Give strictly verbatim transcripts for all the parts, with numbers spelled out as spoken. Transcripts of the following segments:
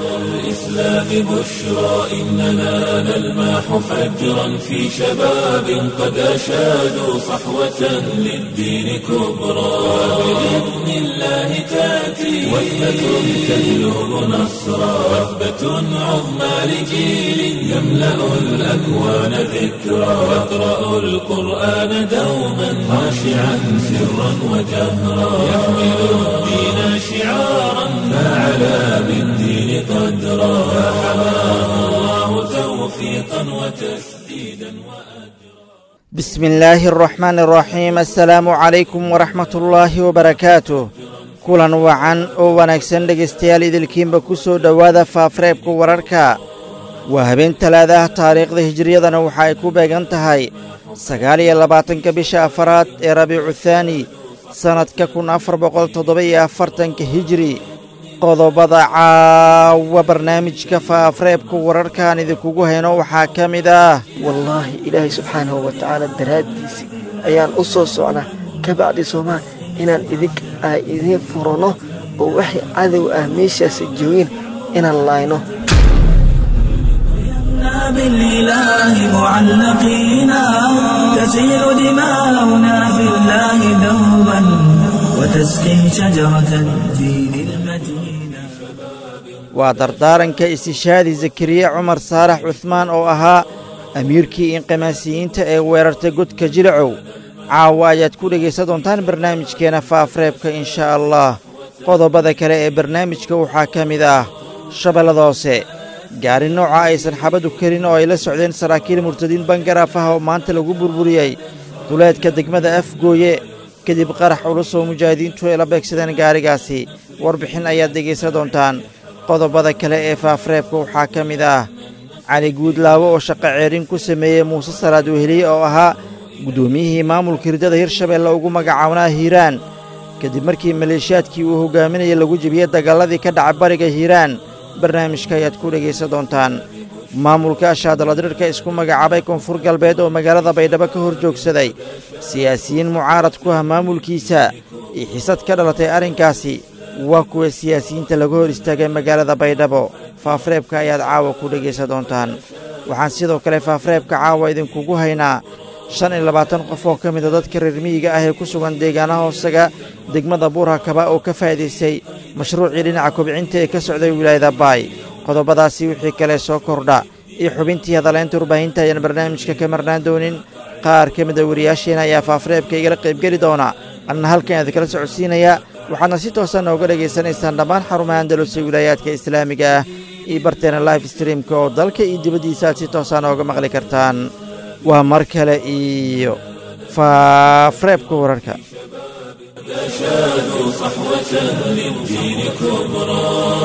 الإسلام بشرى إننا نلمح فجرا في شباب قد أشادوا صحوة للدين كبرى بإذن الله تأتي وثبة تجلب نصرا وثبة عظمى لجيل يملأ الأكوان ذكرا يقرأ القرآن دوما خاشعا سرا وجهرا يحمل الدين شعارا فعلى بالدين قدرا فحماه الله توفيقا وتسديدا وأجرا. بسم الله الرحمن الرحيم. السلام عليكم ورحمة الله وبركاته. kulan wacan oo wanaagsan dhegaystayaal idilkiinba ku soo dhowaada faafareebka wararka. waa habeen talaadaha taariikhda hijriyadana waxa ay ku beegan tahay sagaal iyo labaatanka bisha afaraad ee rabiicu thaani sannadka kun afar boqol toddoba iyo afartanka hijri. qodobada caawa barnaamijka faafareebka wararkaan idinkugu hayno waxaa ka mid ah wallaahi ilaahay subxaanahu wa tacaala daraaddiisii ayaan u soo socnaa ka bacdi soomaal inaan idink aa idiin furanno oo waxay cadow ah meeshaasi joogin inaan laayno. بالإله معلقينا تسيل دماؤنا في الله دوبا وتسقي شجرة الدين المتينة. waa dardaaranka istishaadi zakariya cumar saalax cuhmaan oo ahaa amiirkii inqimaasiyiinta ee weerartay godka jilicow. caawa ayaad ku dhegaysan doontaan barnaamijkeena faafareebka inshaa allah. qodobada kale ee barnaamijka waxaa ka mid ah shabeellada hoose, gaari nooca aysan xabadu karin oo ay la socdeen saraakiil murtadiin bangaraaf ah oo maanta lagu burburiyey duleedka degmada afgooye kadib qarax culus oo mujaahidiintu ay la beegsadeen gaarigaasi. warbixin ayaad dhegaysan doontaan. qodobada kale ee faafareebka waxaa ka mid ah cali guudlaawo oo shaqo ceerin ku sameeyey muuse salaad weheliye oo ahaa guddoomiyihii maamulka hirdada hirshabeelle ugu magacawnaa hiiraan kadib markii maleeshiyaadkii uu hogaaminayay lagu jebiyey dagaalladii ka dhaca bariga hiiraan. barnaamijka ayaad ku dhegaysan doontaan. maamulka ashaadaladirirka isku magacaabay koonfur galbeed oo magaalada baydhabo ka hor joogsaday siyaasiyiin mucaarad ku ah maamulkiisa iyo xisad ka dhalatay arrinkaasi. waa kuwa siyaasiyiinta laga hor istaagay magaalada baydhabo. faafareebka ayaad caawa ku dhegaysan doontaan. waxaan sidoo kale faafareebka caawa idinkugu haynaa shan iyo labaatan qof oo ka mida dadka reer miyiga ah ee ku sugan deegaanaha hoosaga degmada buurhakaba oo ka faa'iidaystay mashruucii dhinaca kobcinta ee ka socday wilaayada baay. qodobadaasi wixii kale soo kordha iyo xubintii hadalaynta warbaahinta ayaan barnaamijka ka marnaan doonin. qaar ka mida wariyaasheena ayaa faafareebka igala qaybgeli doona. anna halkan idinkala socodsiinaya waxaadna si toosan nooga dhegaysanaysaan dhammaan xarumaha andalus ee wilaayaadka islaamiga ah iyo barteena life streamka oo dalka iyo dibaddiisa aad si toosaan ooga maqli kartaan. waa mar kale iyo faafareebka wararka. أشادوا صحوة للدين كبرى.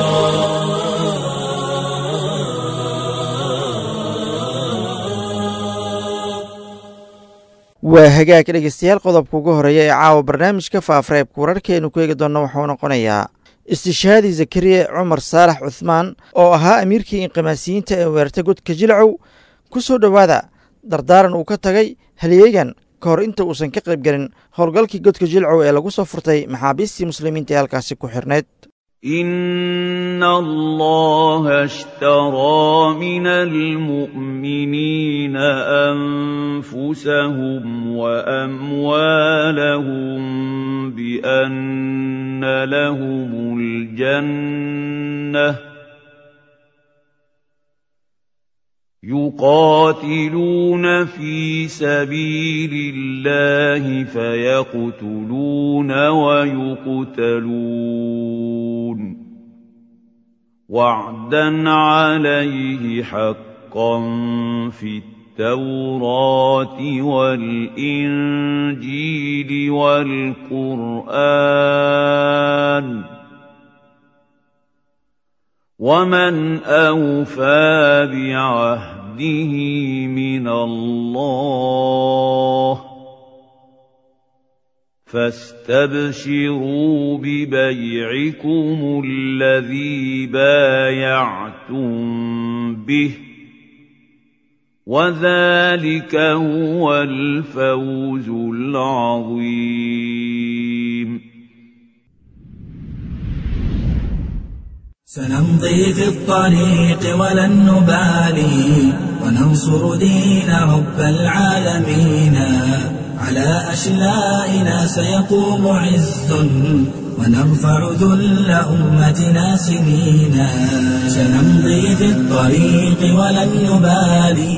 waa hagaag dhegaystayaal, qodobka ugu horeeya ee caawa barnaamijka faafareebka wararkeenu ku eegi doonna wuxuu noqonayaa istishaadi zakariya cumar saalax cuhmaan oo ahaa amiirkii inqimaasiyiinta ee weerartay godka jilcow. ku soo dhowaada dardaaran uu ka tagay halyeegan ka hor inta uusan ka qayb gelin howlgalkii godka jilcow ee lagu soo furtay maxaabiistii muslimiinta ee halkaasi ku xirnayd. إن الله اشترى من المؤمنين أنفسهم وأموالهم بأن لهم الجنة يقاتلون في سبيل الله فيقتلون ويقتلون وعدا عليه حقا في التوراة والإنجيل والقرآن ومن أوفى بعهده من الله فاستبشروا ببيعكم الذي بايعتم به وذلك هو الفوز العظيم. سنمضي في الطريق ولن نبالي وننصر دين رب العالمين على أشلائنا سيقوم عز ونرفع ذل أمتنا سنينا سنمضي في الطريق ولن نبالي.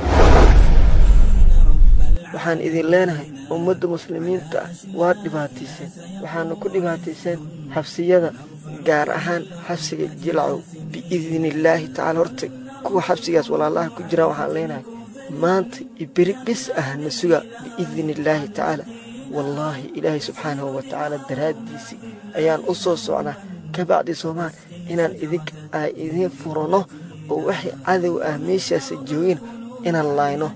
waxaan idin leenahay ummadda muslimiinta waa dhibaataysan waxaanu ku dhibaataysan xabsiyada gaar ahaan xabsiga Jilcow biidhnillaahi tacaala. horta kuwa xabsigaas walaalaha ku jira waxaan leenahay maanta ibiri bis ah nasuga biidhnillaahi tacaala. wallaahi ilaahay subxaanahu wa tacaala daraaddiisi ayaan u soo socnaa ka bacdi Soomaal inaan idin ay idin furano oo wixii cadow ah meeshaas joogin inaan laayno.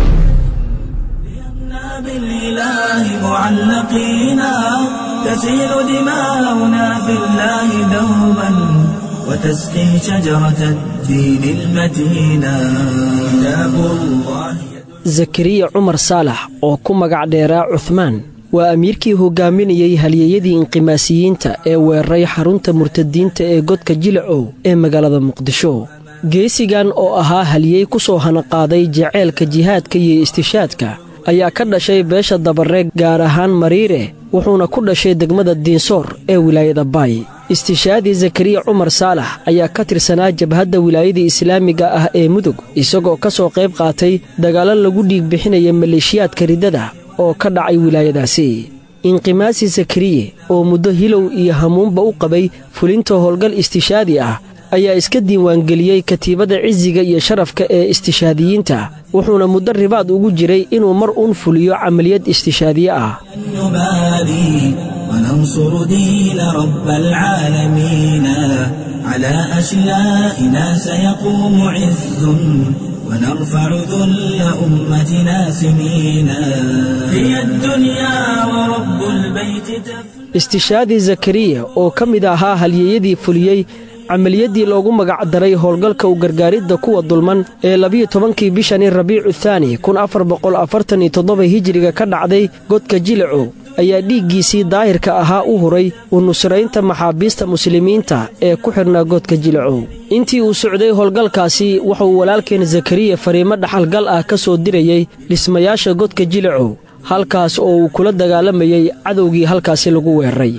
بالإله معلقينا تسيل دماؤنا في الله دوما وتسقي شجرة الدين المتينا كتاب الله. zakariya cumar saalax oo ku magac dheeraa cuthmaan waa amiirkii hogaaminayay halyeeyadii inqimaasiyiinta ee weeraray xarunta murtadiinta ee godka Jilcow ee magaalada Muqdisho. geesigan oo ahaa halyeey ku soo hanaqaaday jaceylka jihaadka iyo istishaadka ayaa ka dhashay beesha dabareeg gaar ahaan Mariire wuxuuna ku dhashay degmada Diinsoor ee wilaayada Baay. istishaadii zakariya cumar saalax ayaa ka tirsanaa jabhadda wilaayada islaamiga ah ee Mudug isagoo ka soo qayb qaatay dagaalo lagu dhiig bixinaya maleeshiyaadka ridada oo ka dhacay wilaayadaasi. inqimaasi zakariye oo muddo hilow iyo hamuunba u qabay fulinta howlgal istishaadi ah ayaa iska diiwaangeliyey katiibada ciziga iyo sharafka ee istishaadiyiinta wuxuuna muddo ribaad ugu jiray inuu mar uun fuliyo camaliyad istishaadiye ah. وننصر دين رب العالمين على أشلائنا سيقوم عز ونرفع ذل أمتنا سنينا هي الدنيا ورب البيت تفنى. istishaadi zakariya oo ka mid ahaa halyeeyadii fuliyey camaliyadii loogu magac daray howlgalka u gargaaridda kuwa dulman ee labiyo tobankii bishani Rabiicu Thaani kun afar boqol afartan iyo toddoba hijriga ka dhacday godka Jilcow ayaa dhiiggiisii daahirka ahaa u huray u nusraynta maxaabiista muslimiinta ee ku xirnaa godka Jilcow. intii uu socday howlgalkaasi wuxuu walaalkeen zakariya fariimo dhaxalgal ah ka soo dirayay dhismayaasha godka Jilcow halkaas oo uu kula dagaalamayay cadowgii halkaasi lagu weeraray.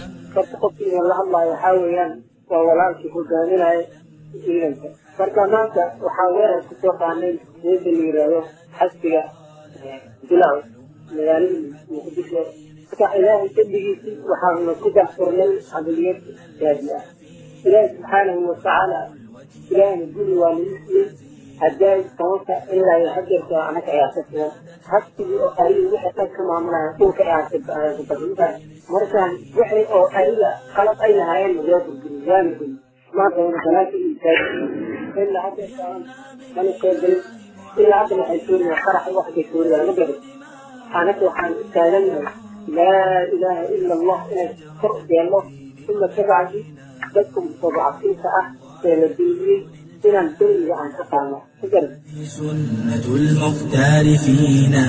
waa walaalkii hogaaminaya ciidanka marka maanta waxaa weerar ku soo qaanay geeda la yidhaahdo xasbiga Jilcow magaalada Muqdisho. marka ilaahay fadligiisii waxaanu ku daahfurnay camaliyad gaadi ah. ilaahay subxaanahu wa tacaala ilaahay guri waa nagu siiyey haddaay tobanka ilaa iyo hadeerka anaga ayaa ka sugan xasbigii oo ariga wixii dhan ka maamulaya dhulka ayaa ka markaan wixii oo ariga qalab ay lahaayeen loo burburiyaan maanta wana salaata iyo taagi ilaa hadeerka mana qeybgelin ilaa hadda waxay suuriyaan qarax waxay suuriyaan ma garan anaga waxaan taaganahay laa ilaaha ila allah inay kor yeelno uma kabacdi dadka mustadcafiinta ah ee la duuliyey inaan dulmiga aan ka qaadno ma garan. سنة المختار فينا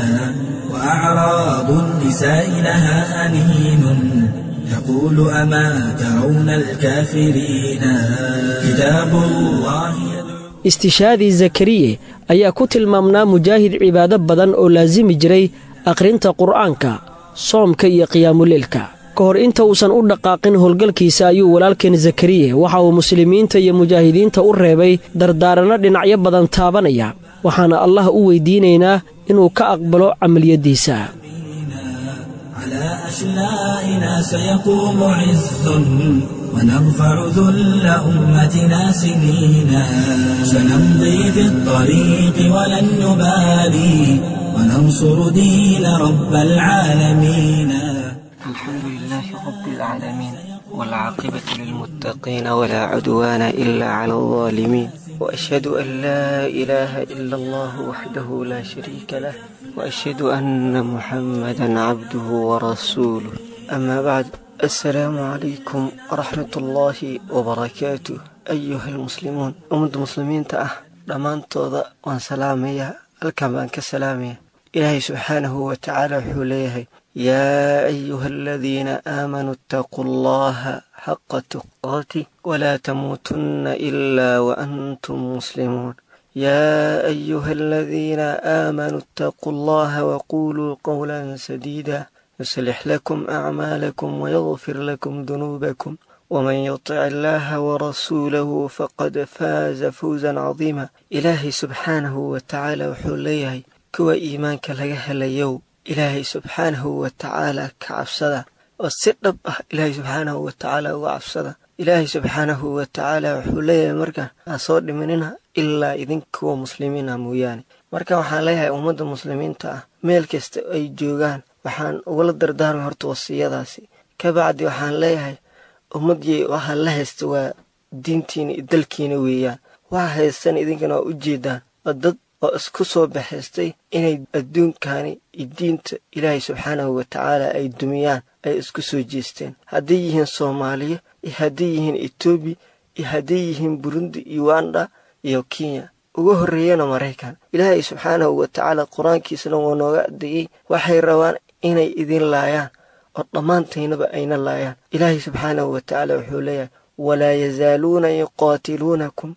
وأعراض النساء لها أنين يقول أما ترون الكافرين كتاب الله. istishaadi zakariye ayaa ku tilmaamnaa mujaahid cibaado badan oo laazimi jiray aqrinta qur'aanka soomka iyo qiyaamuleelka. ka hor inta uusan u dhaqaaqin howlgalkiisa ayuu walaalkeen zakariye waxa uu muslimiinta iyo mujaahidiinta u reebay dardaaranno dhinacyo badan taabanaya waxaana allah u weydiinaynaa inuu ka aqbalo camaliyadiisa. على أشلائنا سيقوم عز ونرفع ذل أمتنا سنينا سنمضي في الطريق ولن نبالي وننصر دين رب العالمين. الحمد لله رب العالمين والعاقبة للمتقين ولا عدوان إلا على الظالمين وأشهد أن لا إله إلا الله وحده لا شريك له وأشهد أن محمدا عبده ورسوله أما بعد السلام عليكم ورحمة الله وبركاته أيها المسلمون أمد المسلمين تأه لمن توضأ وان سلامية الكمان كسلامية إلهي سبحانه وتعالى حليه يا أيها الذين آمنوا اتقوا الله حق تقاته ولا تموتن إلا وأنتم مسلمون يا أيها الذين آمنوا اتقوا الله وقولوا قولا سديدا يصلح لكم أعمالكم ويغفر لكم ذنوبكم ومن يطع الله ورسوله فقد فاز فوزا عظيما. إلهي سبحانه وتعالى وحوليه كوا إيمانك لغا هليو إلهي سبحانه وتعالى كعبسدا والسرب إلهي سبحانه وتعالى وعبسدا. إلهي سبحانه وتعالى وحوليه مركا أصور مننا إلا إذن كوا مسلمين موياني مركا وحان ليها أمد المسلمين تا ميل كست أي جوغان وحان ولد دردار هرت وصياداسي كبعد وحان ليها ummadii waxa la haysto waa diintiina iyo dalkiina weeyaan waxa haysan idinkana u jeedaan dad oo isku soo baxaystay inay adduunkani iyo diinta Ilaahay subxaanahu wa ta'ala ay dumiyaan ay isku soo jeesteen haddii yihiin Soomaaliya iyo haddii yihiin Ethiopia iyo haddii yihiin Burundi iyo Rwanda iyo Kenya ugu horeeyana Mareykan. Ilaahay subxaanahu wa ta'ala quraankiisana waa nooga adeeyay waxay rabaan inay idin laayaan ضمانتينبا أين الله إلهي سبحانه وتعالى وحوليه ولا يزالون يقاتلونكم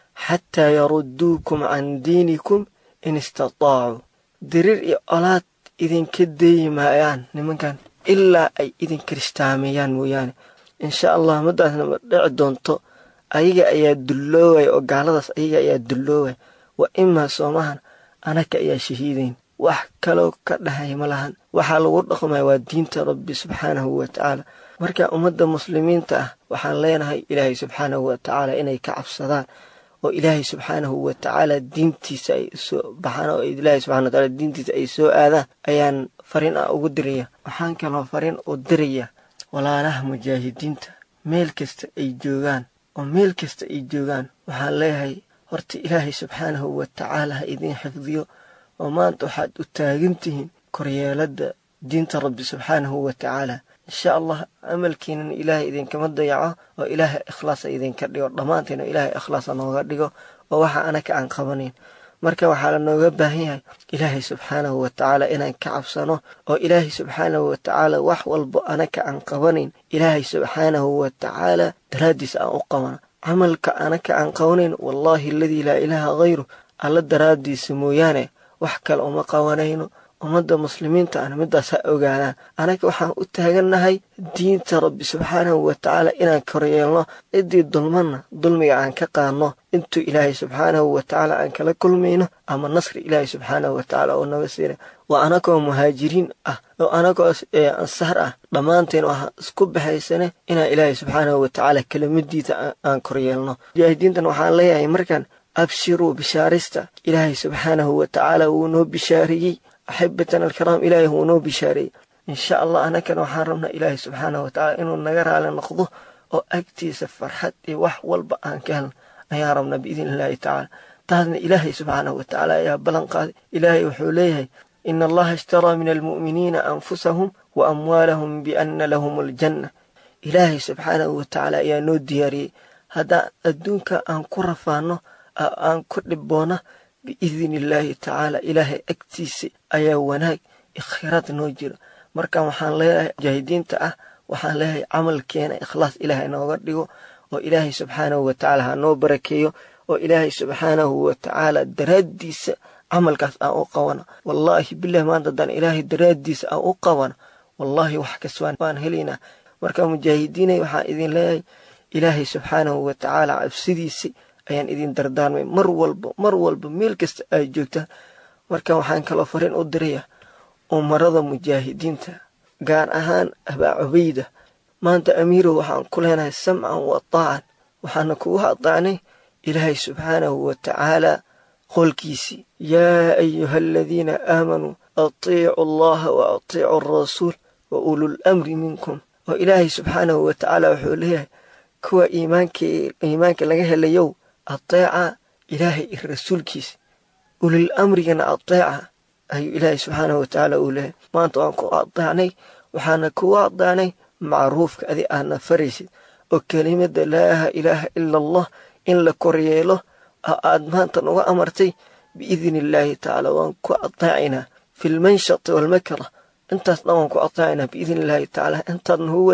حتى يردوكم عن دينكم إن استطاعوا درير إقالات إذن كدي مايان نمن كان إلا أي إذن كريستاميان مويان إن شاء الله مدعنا مدع دونتو أيها أيها دلوه وقالدس أيها أيها دلوه وإما صومهان أنا كأيها شهيدين wax kale ka dhahay malahan waxa lagu dhaqmay waa diinta Rabbi subhanahu wa ta'ala. marka ummadda muslimiinta ah waxaan leenahay Ilaahay subhanahu wa ta'ala inay ka cabsadaan oo Ilaahay subhanahu wa ta'ala diintiisa ay soo baxaan oo Ilaahay subhanahu wa ta'ala diintiisa ay soo aadaan ayaan fariin ugu diraya. waxaan kaloo fariin u diraya walaalaha mujaahidiinta meel kasta ay joogaan oo meel kasta ay joogaan waxaan leeyahay horta Ilaahay subhanahu wa ta'ala idin xifdiyo وما أنتم حد أتاجنتهم كريالة دين رب سبحانه وتعالى. إن شاء الله أمل كين إله إذن كما ضيعه وإله إخلاص إذن كريو ضمانتنا إله إخلاص نوغدقه ووحى أنا كأن قبنين مركا وحال نوغبه هي إله سبحانه وتعالى إنا كعبسانه وإله سبحانه وتعالى وحوال أنا كأن قبنين إله سبحانه وتعالى درادس أن أقوانا عمل كأنا كأن قبنين والله الذي لا إله غيره على درادس مويانه وحكى الأمة قوانين ومدى مسلمين تانا مدى سأوغانا أنا كوحان أتهاجنهاي دين رب سبحانه وتعالى إنا كريا الله إدي الظلمنا ظلمي عن كقانا انتو إلهي سبحانه وتعالى عن كلا كل مينه أما النصر إلهي سبحانه وتعالى ونبسيره وأنا كو مهاجرين أه وأنا كو السهر أه ضمانتين وها اسكب هاي السنة إنا إلهي سبحانه وتعالى كلمة دي عن كريا الله جاهدين تنوحان ليها يمركن أبشروا بشارستا إلهي سبحانه وتعالى ونو بشاري أحبتنا الكرام إلهي ونو بشاري إن شاء الله أنا كانوا حرمنا إلهي سبحانه وتعالى إنه النجار على نقضه أو أكتي سفر حتى وحول بقى كان يا ربنا بإذن الله تعالى تهدنا إلهي سبحانه وتعالى يا بلنقاد إلهي وحوليه إن الله اشترى من المؤمنين أنفسهم وأموالهم بأن لهم الجنة إلهي سبحانه وتعالى يا نود دياري هذا الدنك أن كرفانه أن كربونا بإذن الله تعالى إلهي أكتيسي أيا وناك إخيرات نوجر مركا وحان لها جاهدين تأه وحان لها عمل كينا إخلاص إلهي نوغرديو وإلهي سبحانه وتعالى هنو بركيو وإلهي سبحانه وتعالى دراديس عمل كاس أو قوانا والله بالله ما نددان إلهي دراديس أو قوانا والله وحكسوان وان هلينا مركا مجاهدين وحان إذن الله إلهي سبحانه وتعالى عبسديسي ayaan idin dardaarmay mar walba mar walba meel kasta ay joogtaan marka waxaan kala fariin u diraya umarada mujaahidiinta gaar ahaan Abaa Ubayda maanta amiiro waxaan ku leenahay sam'an wa ta'an waxaan ku hadlaanay Ilaahay subhanahu wa ta'ala qolkiisi ya ayyuhalladhina aamanu atii'u allaha wa atii'u ar-rasul wa ulul amri minkum wa Ilaahay subhanahu wa ta'ala wuxuu leeyahay kuwa iimaanka iimaanka laga helayo الطاعة إلهي الرسول كيس أولي الأمر ينا الطاعة أي إلهي سبحانه وتعالى أولي ما أنتو أنكو أطعني وحانكو أطعني معروف كأذي أنا فريسي وكلمة لا إله إلا الله إن لكورياله أدمان تنوى أمرتي بإذن الله تعالى وأنكو أطعنا في المنشط والمكره أنت أنكو أطعنا بإذن الله تعالى أنت هو ديد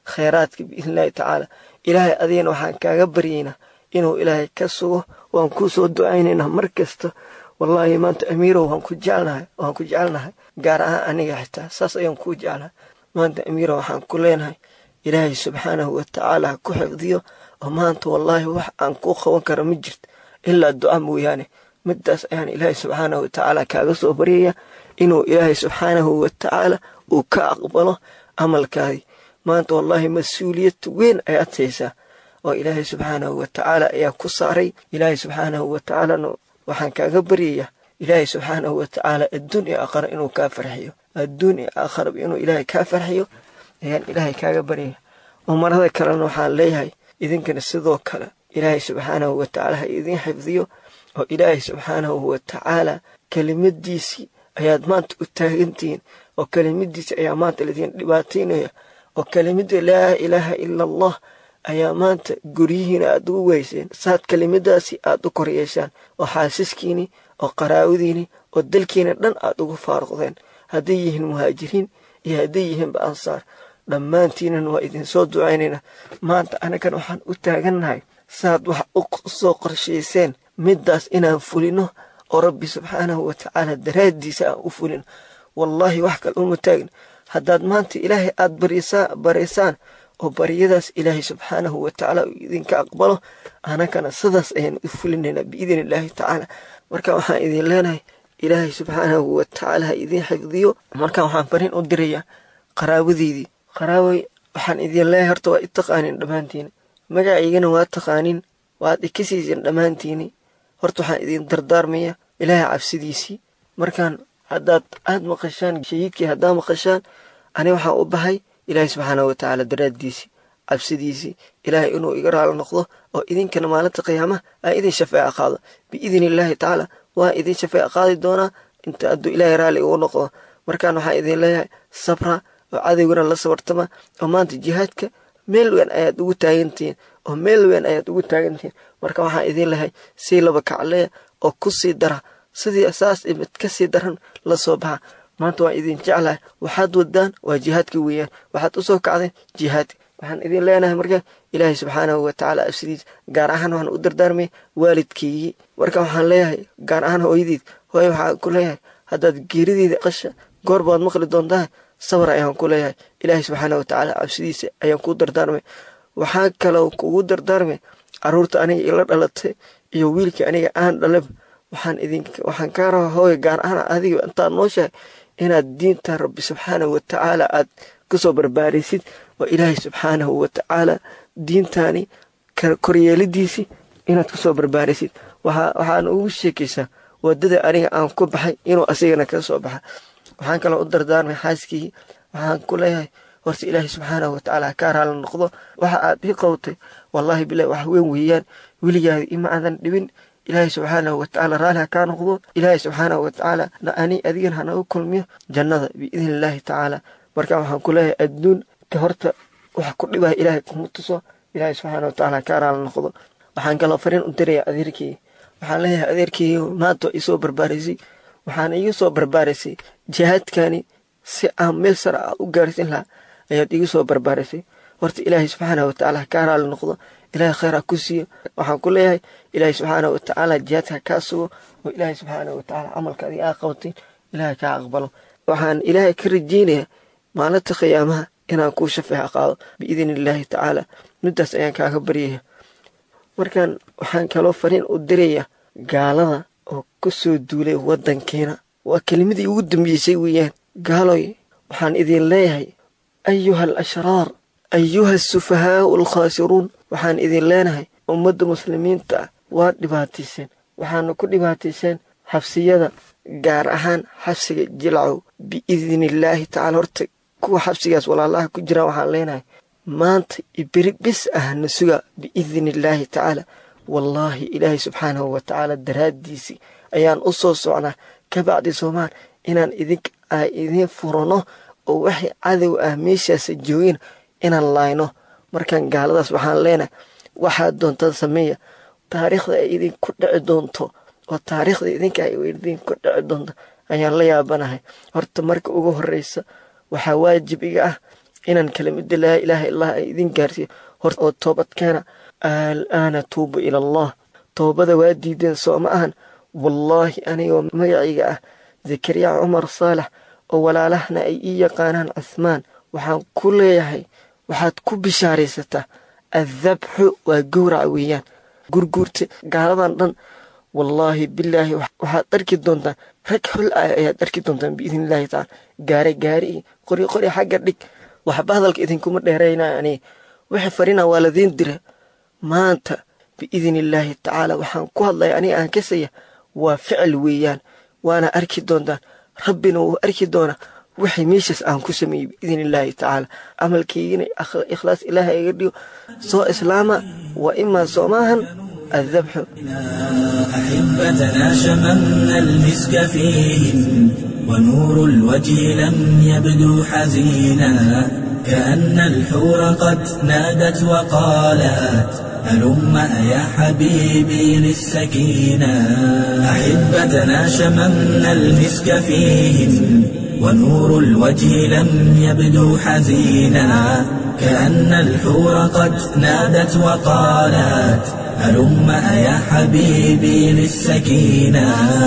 khayraadka biidnillaahi tacaala. ilaahay adigana waxaan kaaga baryaynaa inuu ilaahay ka sugo. waan kuu soo ducaynaynaa mar kasta. wallaahi maanta amiirow waan ku jecelnahay waan ku jecelnahay gaar ahaan aniga xitaa saas ayaan kuu jeclahay. maanta amiirow waxaan ku leenahay ilaahay subxaanahu watacaala ha ku xifdiyo. oo maanta wallaahi wax aan kuu qaban kara ma jirto ilaa duca mooyaane. midaas ayaan ilaahay subxaanahu watacaala kaaga soo baryaya inuu ilaahay subxaanahu watacaala uu ka aqbalo camalkaadii. maanta wallaahi mas-uuliyad weyn ayaad haysaa oo ilaahay subxaanahu watacaala ayaa ku saaray. ilaahay subxaanahu watacaalana waxaan kaaga baryayaa ilaahay subxaanahu watacaala adduun iyo aakhara inuu kaa farxiyo. adduun iyo aakhara inuu ilaahay kaa farxiyo ayaan ilaahay kaaga baryaya. oo marada kalena waxaan leeyahay idinkana sidoo kale ilaahay subxaanahu watacaala ha idin xifdiyo. oo ilaahay subxaanahu watacaala kelimadiisii ayaad maanta u taagantihiin. oo kelimadiisii ayaa maanta laydin dhibaataynaya. oo kelimada laa ilaaha ila allah ayaa maanta guryihiina aad ugu weyseen. saad kelimadaasi aad u kor yeeshaan oo xaasiskiini oo qaraawadiini oo dalkiina dhan aad ugu faaruqdeen. hadday yihiin muhaajiriin iyo hadday yihiinba ansaar dhammaantiinan waa idinsoo ducaynaynaa. maanta anagan waxaan u taagannahay saad wax u soo qorshayseen midaas inaan fulino oo rabbi subxaanahu watacaala daraaddiisa aan u fulino. wallaahi wax kale uma taagin. haddaad maanta ilaahay aad baraysaan oo baryadaas ilaahay subxaanahu watacaala uu idinka aqbalo anakana sidaas ayaan u fulinaynaa biidni illaahi tacaala. marka waxaan idin leenahay ilaahay subxaanahu watacaala ha idin xifdiyo. marka waxaan fariin u dirayaa qaraabadeydii. qaraabay waxaan idin leeyahay horta waa i taqaanin dhammaantiini. magacaygana waa taqaanin waad ikasiisin dhammaantiini. horta waxaan idin dardaarmaya ilaahay cabsidiisii. markaan haddaad aad maqashaan shahiidkii haddaa maqashaan ani waxaan u bahay ilaahay subxaanahu watacaala daraaddiisii cabsidiisii ilaahay inuu iga raali noqdo oo idinkana maalinta qiyaamaha aan idin shafeeca qaado biidni illaahi tacaala. waan idin shafeeca qaadi doonaa inta hadduu ilaahay raali igu noqdo. markaan waxaan idin leeyahay sabra oo cadowgana la sabartama. oo maanta jihaadka meel weyn ayaad ugu taagantihiin oo meel weyn ayaad ugu taagantihiin. marka waxaan idin leeyahay sii laba kacleya oo ku sii dara sidii saas imid ka sii daran la soo baxa. maanta waan idin jeclahay. waxaad wadaan waa jihaadka weeyaan. waxaad u soo kacdeen jihaadka. waxaan idin leenahay marka ilaahay subxaanahu watacaala absidiisa gaar ahaan waxaan u dardaarmay waalidkeygii. marka waxaan leeyahay gaar ahaan hooyadeed hooye waxaan ku leeyahay haddaad geerideeda qasha goor baad maqli doontaa sabar ayaan ku leeyahay. ilaahay subxaanahu watacaala cabsidiisa ayaan kuu dardaarmay. waxaa kaloo kugu dardaarmay carruurta aniga ila dhalatay iyo wiilkii aniga aan dhalab. waxaan idin waxaan kaa rabaa hooye gaar ahaan adiga intaad nooshahay inaad diinta rabbi subxaanahu watacaala aad ka soo barbaaraysid. oo ilaahay subxaanahu watacaala diintaani koryeelidiisii inaad ka soo barbaaraysid. waxaan ugu sheekaysaa waddada aniga aan ku baxay inuu asigana ka soo baxa. waxaan kaloo u dardaarmay xaaskii. waxaan ku leeyahay horta ilaahay subxaanahu watacaala kaa raali noqdo. waxa aad ii qowtay wallaahi bilahi wax weyn weeyaan. weligaada ima aadan dhibin. ilaahay subxaanahu watacaala raali ha kaa noqdo. ilaahay subxaanahu watacaala ani adigan hanagu kulmiyo jannada biidni illaahi tacaala. marka waxaan ku leeyahay adduun ka horta wax ku dhibaya ilaahay kuma tuso. ilaahay subxaanahu watacaala kaa raali noqdo. waxaan kaloo fariin u dirayaa adeerkii. waxaan leeyahay adeerkii maanta isoo barbaaraysay. waxaan iga soo barbaaraysay jihaadkani si aan meel sare ah u gaarsiin lahaa ayaad iga soo barbaaraysay. horta ilaahay subxaanahu watacaala kaa raali noqdo. ilaahay khayr ha ku siiyo. waxaan ku leeyahay ilaahay subxaanahu watacaala jihaadka kaa sugo oo ilaahay subxaanahu watacaala camalkaadii aa qabatin ilaahay kaa aqbalo. waxaan ilaahay ka rajaynayaa maalinta qiyaamaha inaan kuu shafeeca qaado biidni illaahi tacaala. midaas ayaan kaaga baryaya. markaan waxaan kaloo fariin u dirayaa gaalada oo ku soo duulay waddankeena. waa kelimadii ugu dambeysay weeyaan. gaaloy waxaan idin leeyahay ayuha alashraar ayuha asufahaau alkhaasiruun. waxaan idin leenahay ummadda muslimiinta ah waad dhibaatayseen. waxaana ku dhibaatayseen xabsiyada gaar ahaan xabsiga jilcow biidni illaahi tacaala. horta kuwa xabsigaas walaalaha ku jiraan waxaan leenahay maanta iberi bis ah na suga biidni illaahi tacaala. wallaahi ilaahay subxaanahu watacaala daraaddiisii ayaan u soo socnaa kabacdi soomaal inaan idink aa idiin furano oo waxay cadow ah meeshaasa joogin inaan laayno. markaan gaaladaas waxaan leenahay waxaad doontaan sameeya. taariikhda ay idinku dhici doonto oo taariikhda idinka ay idinku dhici doonto ayaan la yaabanahay. horta marka ugu horreysa waxaa waajib iga ah inaan kelimada laa ilaaha illallah ay idin gaarsiiyo hor oo toobad keena al'aana tuubu ila allah toobada waa diideen soo ma ahan wallaahi anigoo magacayga ah zakariya cumar saalax oo walaalahna ay ii yaqaanaan cuthmaan waxaan ku leeyahay waxaad ku bishaaraysataa addabxu waa gowraca weeyaan gurguurta gaaladan dhan wallaahi bilaahi waxaad arki doontaan rag xul ah ayaad arki doontaan biidn illaahi tacaala gaare gaari iyo qori qori xagga dhig waxba hadalka idinkuma dheeraynaa ani wixii farina waa ladiin dira maanta biidn illaahi tacaala waxaan ku hadlaya aniga aan kasaya waa ficil weeyaan waana arki doontaan rabbina wuu arki doonaa wixii meeshaas aan ku sameeyey biidn illaahi tacaala camalkaygina ikhlaas ilaahay iga dhigo soo islaama waa imaa soo maahan الذبح أحبتنا شممنا المسك فيهم ونور الوجه لم يبدو حزينا كأن الحور قد نادت وقالت هلم يا حبيبي للسكينة أحبتنا شممنا المسك فيهم ونور الوجه لم يبدو حزينا كأن الحور قد نادت وقالت هلم يا حبيبي للسكينة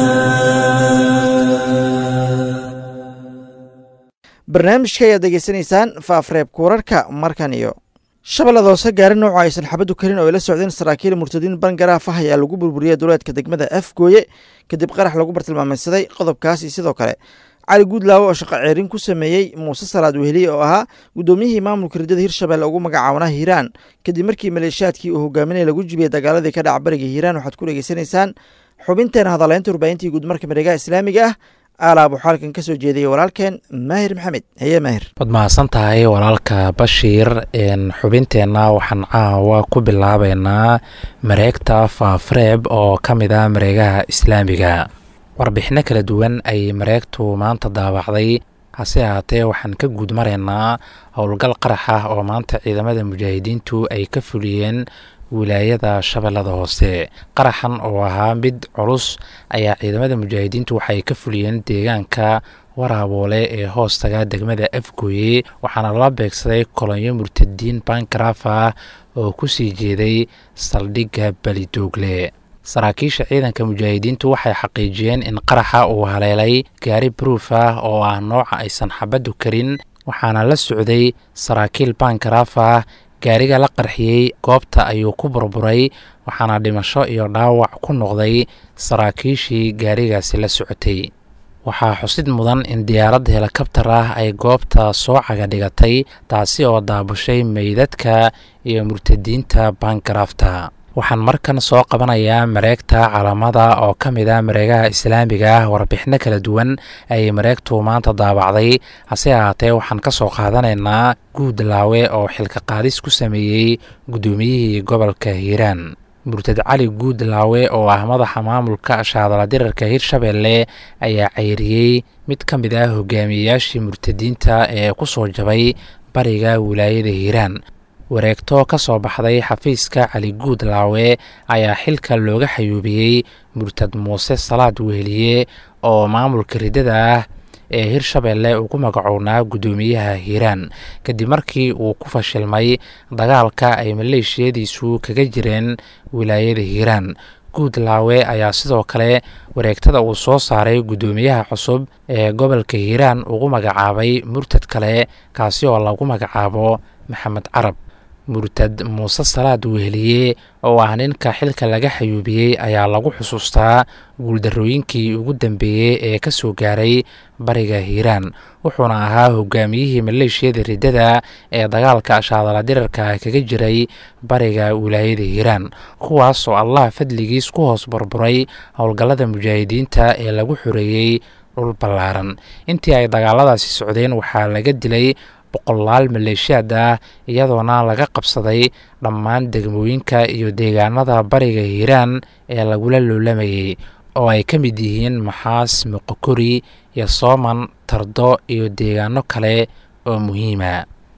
barnaamijka ayaad degeysanaysaan faafreebka wararka markan iyo shabeellada hoose gaari nooca aysan xabaddu karin oo ay la socdeen saraakiil murtadiin bangaraaf ah ayaa lagu burburiyey duleedka degmada afgooye kadib qarax lagu bartilmaameedsaday qodobkaas iyo sidoo kale cali guudlaawo oo shaqo ceerin ku sameeyey muuse salaad weheliye oo ahaa guddoomiyihii maamulka ridada hirshabelle ugu magacaabana hiiraan kadib markii maleeshiyaadkii uu hogaaminaya lagu jibiyey dagaaladii ka dhaca bariga hiiraan waxaad ku dhegeysanaysaan xubinteena hadaleynta warbaahintii guudmarka mareegaha islaamiga ah aalaab waxaa halkan ka soo jeediyey walaalkeen maahir maxamed heye maahir waad mahadsan tahay walaalka bashiir xubinteenna waxaan caawa ku bilaabeynaa mareegta faafreeb oo ka mid ah mareegaha islaamiga warbixino kala duwan ay mareegtu maanta daabacday hase ahaatee waxaan ka guud maraynaa howlgal qarax ah oo maanta ciidamada mujaahidiintu ay ka fuliyeen wilaayada shabeellada hoose qaraxan oo ahaa mid culus ayaa ciidamada mujaahidiintu waxay ka fuliyeen deegaanka waraaboole ee hoostaga degmada afgooye waxaana la beegsaday kolonyo murtadiin bankaraaf ah oo ku sii jeeday saldhigga balidoogle saraakiisha ciidanka mujaahidiintu waxay xaqiijiyeen in qaraxa uu haleelay gaari baruuf ah oo ah nooca aysan xabaddu karin waxaana la socday saraakiil bankaraaf ah gaariga la qarxiyey goobta ayuu ku burburay waxaana dhimasho iyo dhaawac ku noqday saraakiishii gaarigaasi la socotay waxaa xusid mudan in diyaarad helikabtar ah ay goobta soo caga dhigatay taasi oo daabushay meydadka iyo murtadiinta bankaraafta waxaan markan soo qabanayaa mareegta calaamada oo ka mid ah mareegaha islaamiga ah warbixino kala duwan ayay mareegtu maanta daabacday hase ahaatee waxaan ka soo qaadanaynaa guudlaawe oo xilka qaadis ku sameeyey guddoomiyihii gobolka hiiraan murtad cali guudlaawe oo ah madaxa maamulka shaadala dirarka hirshabelle ayaa cayriyey mid ka mid ah hogaamiyeyaashii murtadiinta ee ku soo jabay bariga wilaayada hiiraan wareegto ka soo baxday xafiiska cali guudlaawe ayaa xilka looga xayuubiyey murtad muuse salaad weheliye oo maamulka ridada ah ee hirshabelle ugu magacownaa guddoomiyaha hiiraan kadib markii uu ku fashilmay dagaalka ay maleeshiyadiisu kaga jireen wilaayada hiiraan guudlaawe ayaa sidoo kale wareegtada uu soo saaray guddoomiyaha cusub ee gobolka hiiraan ugu magacaabay murtad kale kaasi oo lagu magacaabo maxamed carab murtad muuse salaad weheliye oo ah ninka xilka laga xayuubiyey ayaa lagu xusuustaa guuldarrooyinkii ugu dambeeyey ee ka soo gaaray bariga hiiraan wuxuuna ahaa hogaamiyihii maleeshiyada ridada ee dagaalka shaadala dirarka kaga jiray bariga wilaayada hiiraan kuwaas oo allah fadligiis ku hoos burburay howlgallada mujaahidiinta ee lagu xoreeyey dhul ballaaran intii ay dagaaladaasi socdeen waxaa laga dilay boqolaal maleeshiyaad ah iyadoona laga qabsaday dhammaan degmooyinka iyo deegaanada bariga hiiraan ee lagula loolamayey oo ay ka mid yihiin maxaas moqokori iyo sooman tardo iyo deegaano kale oo muhiima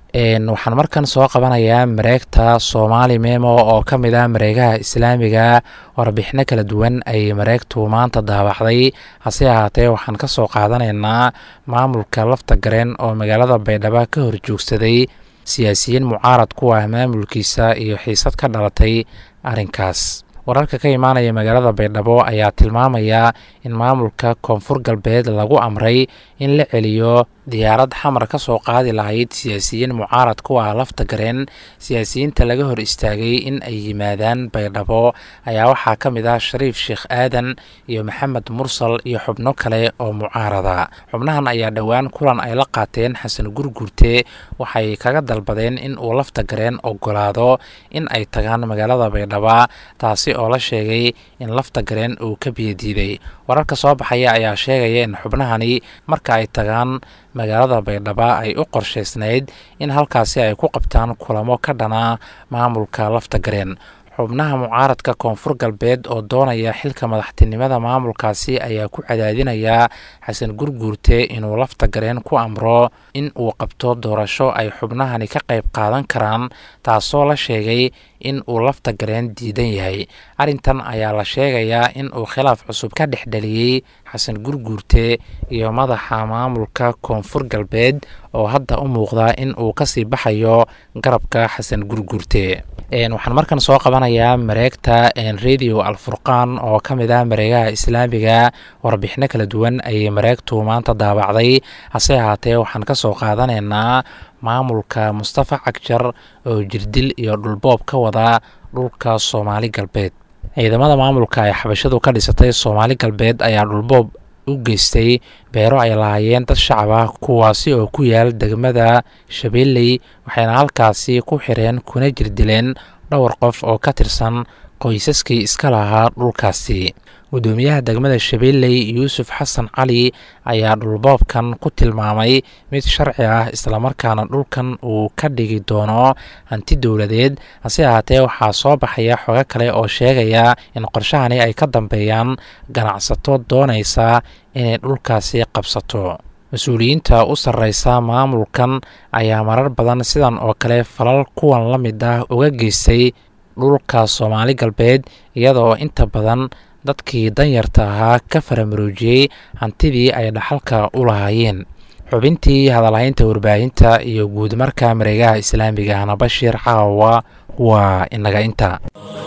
waxaan markan soo qabanayaa mareegta Soomaali Memo oo ka mid ah mareegaha islaamiga warbixino kala duwan ay mareegtu maanta daabacday hase ahaatee waxaan ka soo qaadanaynaa maamulka lafta gareen oo magaalada Baydhabo ka horjoogsaday siyaasiyiin mucaarad ku ah maamulkiisa iyo xiisad ka dhalatay arrinkaas. wararka ka imaanaya magaalada Baydhabo ayaa tilmaamaya in maamulka Koonfur Galbeed lagu amray in la celiyo diyaarad xamar ka soo qaadi lahayd siyaasiyiin mucaarad ku ah lafta gareen. siyaasiyiinta laga hor istaagay in ay yimaadaan Baydhabo ayaa waxaa ka mid ah Shariif Sheekh Aadan iyo Maxamed Mursal iyo xubno kale oo mucaarada. xubnahan ayaa dhowaan kulan ay la qaateen Xasan Gurgurte waxay kaga dalbadeen in uu lafta gareen ogolaado in ay tagaan magaalada Baydhabo, taasi oo la sheegay in lafta gareen uu ka biyadiiday. wararka soo baxaya ayaa sheegaya in xubnahani marka ay tagaan magaalada Baydhabo ay u qorshaysnayd in halkaasi ay ku qabtaan kulamo ka dhana maamulka lafta gareen. xubnaha mucaaradka Koonfur Galbeed oo doonaya xilka madaxtinimada maamulkaasi ayaa ku cadaadinaya Xasan Gurgurte inuu lafta gareen ku amro in uu qabto doorasho ay xubnahani ka qayb qaadan karaan, taasoo la sheegay in uu lafta gareen diidan yahay. arrintan ayaa la sheegayaa in uu khilaaf cusub ka dhex dhaliyay Xasan Gurgurte iyo madaxa maamulka Koonfur Galbeed oo hadda u muuqda in uu ka sii baxayo garabka Xasan Gurgurte. waxaan markan soo qabanayaa mareegta Radio Al-Furqaan oo ka mid ah mareegaha islaamiga warbixino kala duwan ay mareegtu maanta daabacday hase ahaatee waxaan ka soo qaadanaynaa maamulka Mustafa Cagjar oo jirdil iyo dhulboob ka wada dhulka Soomaali Galbeed. ciidamada maamulka ay xabashadu ka dhisatay Soomaali Galbeed ayaa dhulboob u geystay beero ay lahaayeen dad shacab ah kuwaasi oo ku yaal degmada Shabeelley, waxayna halkaasi ku xireen kuna jirdileen dhowr qof oo ka tirsan qoysaskii iska lahaa dhulkaasi. gudoomiyaha degmada Shabeelley Yuusuf Xasan Cali ayaa dhulboobkan ku tilmaamay mid sharci ah islamarkaana dhulkan uu ka dhigi doono hanti dowladeed. hase ahaatee waxaa soo baxaya xogo kale oo sheegaya in qorshahani ay ka dambeeyaan ganacsato doonaysa inay dhulkaasi qabsato. mas-uuliyiinta u sarreysa maamulkan ayaa marar badan sidan oo kale falal kuwan la mid ah uga geystay dhulka Soomaali Galbeed, iyadoo inta badan dadkii danyarta ahaa ka faramaroojiyey hantidii ay dhaxalka u lahaayeen. xubintii hadalhaynta warbaahinta iyo guud marka mareegaha islaamiga ahna Bashiir caawa waa inaga inta.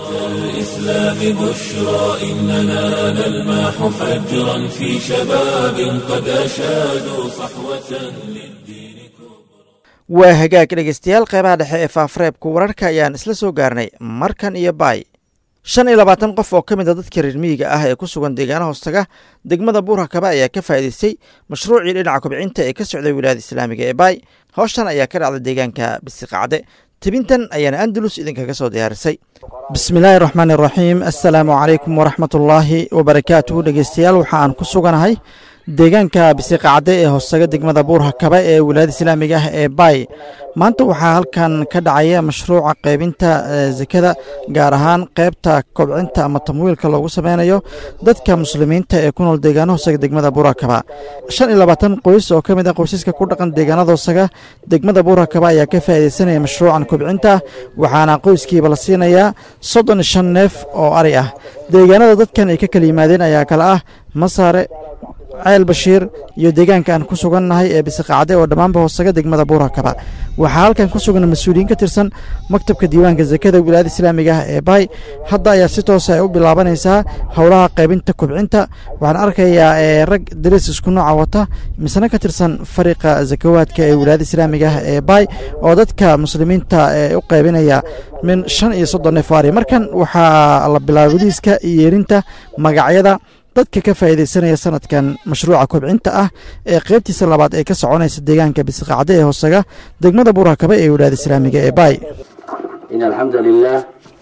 الإسلام بشرى إننا نلمح فجرا في شباب قد أشادوا صحوة للدين كبرى. waa hagaag dhegeystayaal qeybaha dhexe ee faafareebka wararka ayaan isla soo gaarnay markan iyo baay. shan iyo labaatan qof oo ka mid a dadka reer miyiga ah ee ku sugan deegaana hoostaga degmada Buur-Hakaba ayaa ka faa'iidaystay mashruucii dhinaca kobcinta ee ka socday wilaayada islaamiga ee baay. hawshan ayaa ka dhacday deegaanka Bisiqacde. tibintan ayaana Andalus idinkaga soo diyaarisay. bismillaahi raxmaani raxiim. assalaamu calaykum waraxmatullaahi wabarakaatuhu. dhegeystayaal waxa aan ku suganahay deegaanka Bisiqacde ee hoostaga degmada Buur-Hakaba ee wilaayada islaamiga ah ee baay. maanta waxaa halkan ka dhacaya mashruuca qaybinta zakada, gaar ahaan qaybta kobcinta ama tamwiilka loogu sameynayo dadka muslimiinta ee ku nool deegaana hoosaga degmada Buur-Hakaba. shan iyo labaatan qoys oo ka mid ah qoysaska ku dhaqan deegaanada hoosaga degmada Buur-Hakaba ayaa ka faa'iideysanaya mashruucan kobcinta, waxaana qoyskiiba la siinayaa soddon iyo shan neef oo ari ah. deegaanada dadkan ay ka kala yimaadeen ayaa kala ah Masaare, ceel Bashiir iyo deegaanka aan ku sugannahay ee Bisiqacde oo dhammaanba hoosaga degmada Buur-Hakaba. waxaa halkan ku sugan mas-uuliyiin ka tirsan maktabka diiwaanka zakada wilaayada islaamiga ah ee baay. hadda ayaa si toosa ay u bilaabanaysaa howlaha qaybinta kobcinta. waxaan arkayaa ee rag darees isku nooca wata misna ka tirsan fariiqa zakawaadka ee wilaayada islaamiga ah ee baay oo dadka muslimiinta ee u qaybinaya min shan iyo soddon neef ari. markan waxaa la bilaabay wadiiska iyo yeerinta magacyada dadka ka faa'iideysanaya sanadkan mashruuca kobcinta ah ee qaybtiisa labaad ee ka soconaysa deegaanka Bisiqacde ee hoosaga degmada Buur-Hakaba ee wilaayada islaamiga ee baay. إن الحمد لله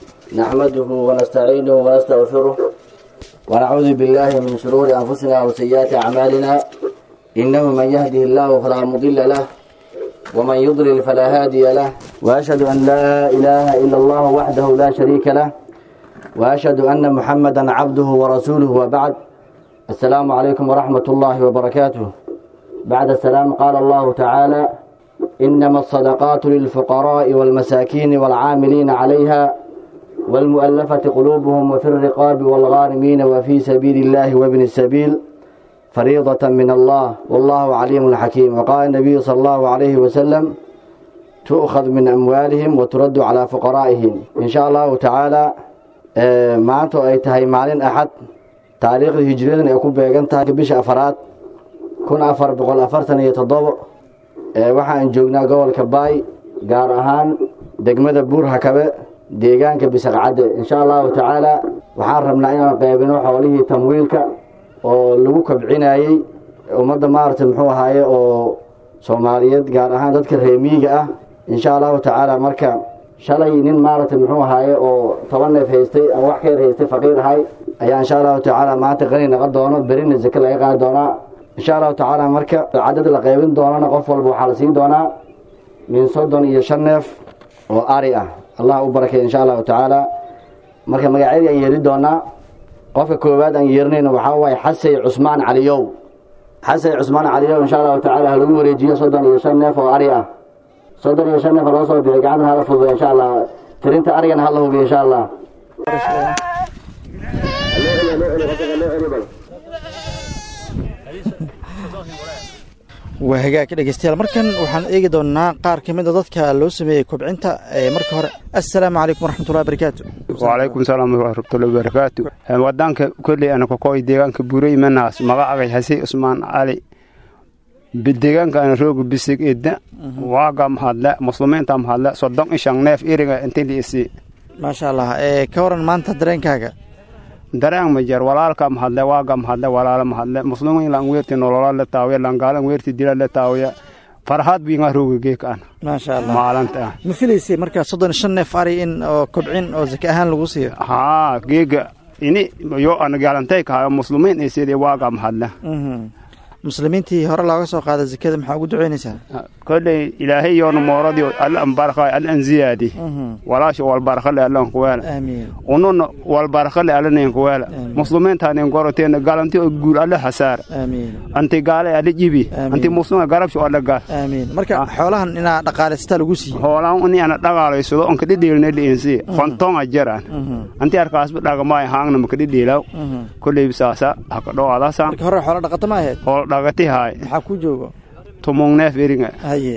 نحمده ونستعينه ونستغفره ونعوذ بالله من شرور أنفسنا وسيئات أعمالنا إنه من يهده الله فلا مضل له ومن يضلل فلا هادي له وأشهد أن لا إله إلا الله وحده لا شريك له وأشهد أن محمدا عبده ورسوله وبعد. السلام عليكم ورحمة الله وبركاته. بعد السلام قال الله تعالى إنما الصدقات للفقراء والمساكين والعاملين عليها والمؤلفة قلوبهم وفي الرقاب والغارمين وفي سبيل الله وابن السبيل فريضة من الله والله عليم حكيم. وقال النبي صلى الله عليه وسلم تؤخذ من أموالهم وترد على فقرائهم. إن شاء الله تعالى maanta ay tahay maalin axad taariikhda hijriyadan ay ku beegan tahay bisha afaraad kun afar boqol afartan iyo toddoba waxaan joognaa gobolka Baay gaar ahaan degmada Buur-Hakabe deegaanka Bisaqcade. insha Allah taala waxaan rabnaa inaan qaybino xoolihii tamwiilka oo lagu kabcinayay ummadda maartay muxuu ahaaye oo Soomaaliyeed gaar ahaan dadka reer miyiga ah. insha Allah taala marka shalay nin maartay muxuu ahaaye oo toban neef haystay ama wax ka yar haystay faqiir ahay ayaa insha Allah taala maanta qani noqon doono berina zaka laga qaadi doonaa. insha Allah taala marka cadad la qaybin doonana qof walba waxa la siin doonaa min soddon iyo shan neef oo ari ah. Allah u barakeeyo insha Allah taala. marka magaceeda ay yeeri doonaa qofka koowaad aan yeernayna waxa waay Xasay Cusmaan Caliyow. Xasay Cusmaan Caliyow insha Allah taala lagu wareejiyo soddon iyo shan neef oo ari ah. soddon iyo shan neef loo soo bixiyo gacanta hala fududeeyo insha Allah. tirinta arigana hala hubiyo insha Allah. waa hagaag dhegeystayaal markan waxaan eegi doonaa qaar kamid ah dadka loo sameeyay kobcinta ee marka hore assalaamu calaykum waraxmatullahi wabarakaatu. وعليكم السلام ورحمة الله وبركاته. ودانك كل أنا كوكوي ديجان كبوري مناس مقاعد حسي عثمان علي بالديجان كان روق بسيك إدنا واقام هذا مسلمين تام هذا صدق إيشان نف إيرجع أنتي إسي. ما شاء الله كورن ما أنت درين كاجا. درين مجر ولا كم هذا واقام هذا ولا ما هذا مسلمين لانغويرتي نولا لتاوية لانغالن ويرتي ديلا لتاوية فرحات بينا روق جيك أنا. ما شاء الله. ما علنت. مفلسي مركز صدق الشن فارين أو كبعين أو زكاهان لغوصية. ها جيك إني يو أنا قالنتك ها مسلمين يصير واقام هذا. مسلمينتي هر الله سوق هذا زكاة محاود عينيسا كل إلهي يوم مورد الأم بركة الأنزيادي ولا شو والبركة لله قوال آمين ونون والبركة لله قوال مسلمين ثاني قرتين قالنتي يقول الله حسار آمين أنت قال على جيبي أنت مسلم قرب شو الله قال آمين مركا حولها إن دقال استلقوسي حولها إني أنا دقال يسوع أنك دي ديل ندي إنسي خنطان أجران أنت أركاس بدك ما يهان نمك دي ديلو كل يبساسا هكذا على سان هر حولها دقت ما هي dhagati hay maxaa ku joogo tumong neef eringa haye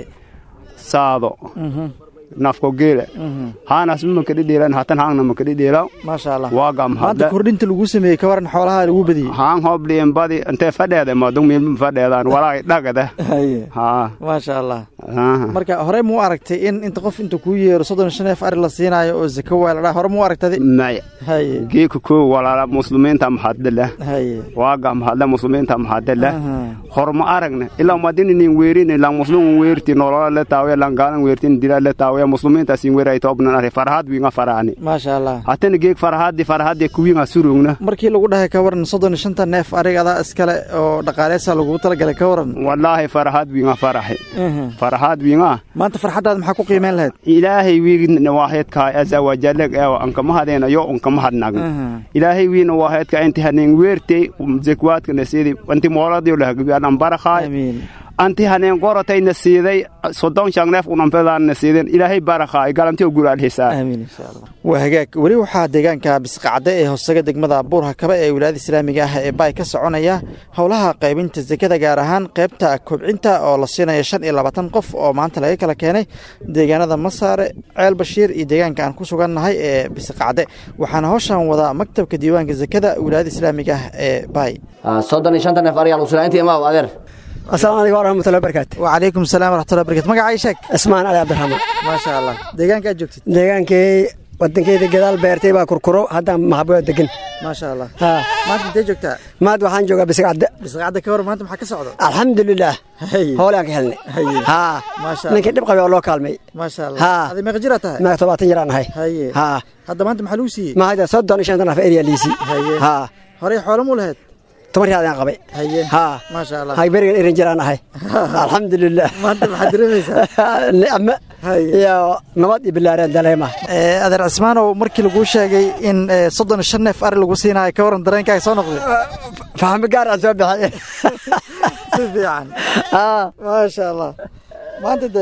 saado mhm nafko geela haana sima kadi deelan hatan haana ma kadi deelaw ma sha Allah waa gam hada kordhinta lagu sameeyay ka waran xoolaha lagu badiyay haan hobleen badi intee fadheeda ma dum meel fadheedaan walaa dhagada haye ha ma sha Allah marka hore mu aragtay in inta qof inta ku yeero soddon iyo shan neef ari la siinaayo oo zaka waa la hore mu aragtay may haye geeku ko walaala muslimiinta maxadala haye waa gam hada muslimiinta maxadala hor ma aragna ilaa madinin weerin ilaa muslim weerti nolol la taawiya lan gaalan weertin dila la taawiya مسلمين تاسين وراي توبنا نري فرحات وينا فرحاني ما شاء الله هاتن جيك فرحات دي فرحات دي كوينا سورنا markii lagu dhahay ka waran soddon iyo shan neef arigada iskale oo dhaqaaleysa lagu tala galay ka waran wallahi farxad wiyna faraxi farxad wiyna maanta farxadaad maxaa ku qiimeyn lahayd ilaahay wiina waahid ka azza wa jalla ee an kama hadeena yo an kama hadnaag ilaahay wiina waahid ka inta haneen weertay zakwaadka nasiidi anti mooladiyo la hagbi aan barakhay amiin anti haneen qorotay nasiiday soddon shan neef unam fadaan nasiideen ilaahay barakhay galantii guraal hisaa amiin insha Allah waa hagaag wali waxa deegaanka Bisqacade ee hoosaga degmada Buur-Hakabe ee wilaayada Islaamiga ah ee Baay ka soconaya howlaha qaybinta zakada gaar ahaan qaybta kobcinta oo la siinayo shan iyo labaatan qof oo maanta laga kala keenay deegaanada Masaare Ceel Bashiir iyo deegaanka aan ku sugannahay ee Bisqacade waxaana hawshan wada maktabka diiwaanka zakada wilaayada Islaamiga ah ee Baay soddon iyo shan neef ari alu sulaantii ma adeer السلام عليكم ورحمة الله وبركاته. وعليكم السلام ورحمة الله وبركاته. مقع عيشك؟ اسمان علي عبد الرحمن. ما شاء الله. ديجان كأجوكت؟ ديجان كي ودن كي دجال بيرتي باكركرو هذا محبوب دجن. ما شاء الله. ها. ما أنت تجوكت؟ ما أدو حان جوجا بسقعد. بسقعد كور ما أنت محكي صعود. الحمد لله. هي. هو لك هلني. هي. ها. ما شاء الله. نكتب قبل الله كلمي. ما شاء الله. ها. هذه مغجرتها. ما طبعا تنجران هاي. هي. ها. هذا ما أنت محلوسي. ما هذا صدق نشان أنا في إيريا ليسي. هي. ها. هري حوله مولهد. تمر هذا قبي. هي. ها. ما شاء الله. هاي بري الرجال هاي. الحمد لله. ما أنت محدرميسا. أما. هي. يا نبض بالله رد عليهم. هذا عثمان ومركي لقوشة جاي إن صدق الشنة في أرل لقوسينا كورن درين كاي صنقل. فهم قارن سوى بحاجة. سبيعان. آه. ما شاء الله. ما أنت ده